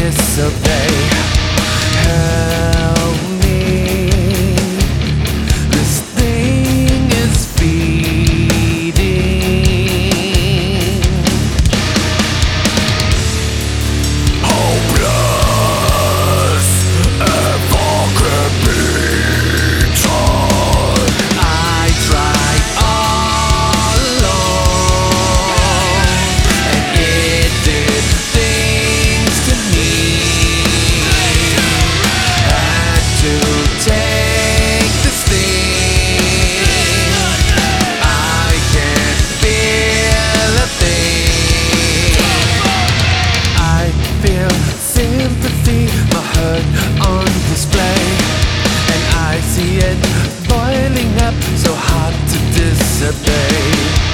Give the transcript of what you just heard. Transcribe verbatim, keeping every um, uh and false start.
disobey. Help me. This thing is feeding. Hopeless, ever could be tried. I tried all along, and it did things to me. Had to take the sting. I can't feel a thing. I feel sympathy, my hurt on display, and I see it boiling up, so hard to disobey.